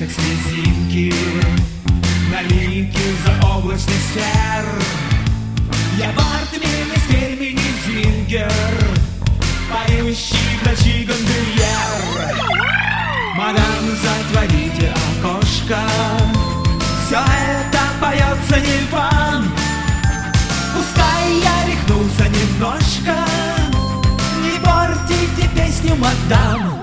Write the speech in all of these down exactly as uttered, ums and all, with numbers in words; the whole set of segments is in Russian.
как слезинки на линке заоблачных сфер. Я Бартмен из Перми, не Зингер, поющий ночи гондольер. Мадам, затворите окошко, все это поется не вам. Пускай я рехнулся немножко, не портите песню, мадам.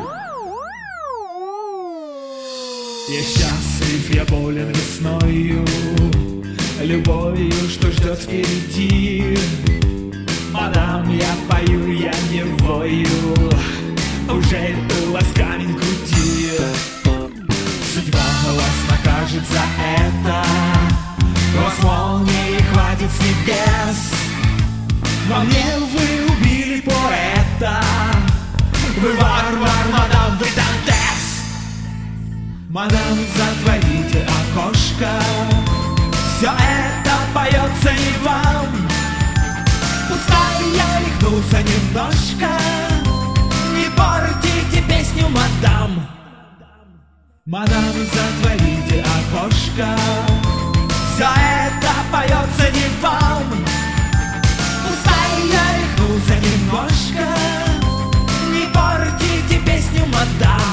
Я счастлив, я болен весною, любовью, что ждет впереди. Мадам, я пою, я не вою, уже у вас камень в груди. Судьба вас накажет за это, вас молнии хватит с небес. Во мне вы убили поэта, вы варвар, мадам, вы дантес. Мадам, затворите окошко, все это поется не вам. Пускай я рехнулся немножко, не портите песню, мадам. Мадам, затворите окошко, все это поется не вам. Пускай я рехнулся немножко, не портите песню, мадам.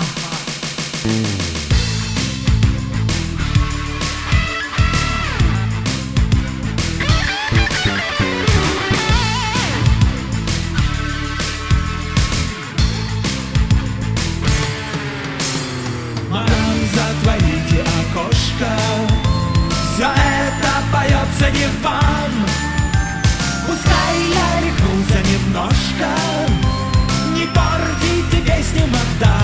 Затворите окошко, все это поется не вам. Пускай я рехнулся немножко, не портите песню, мадам.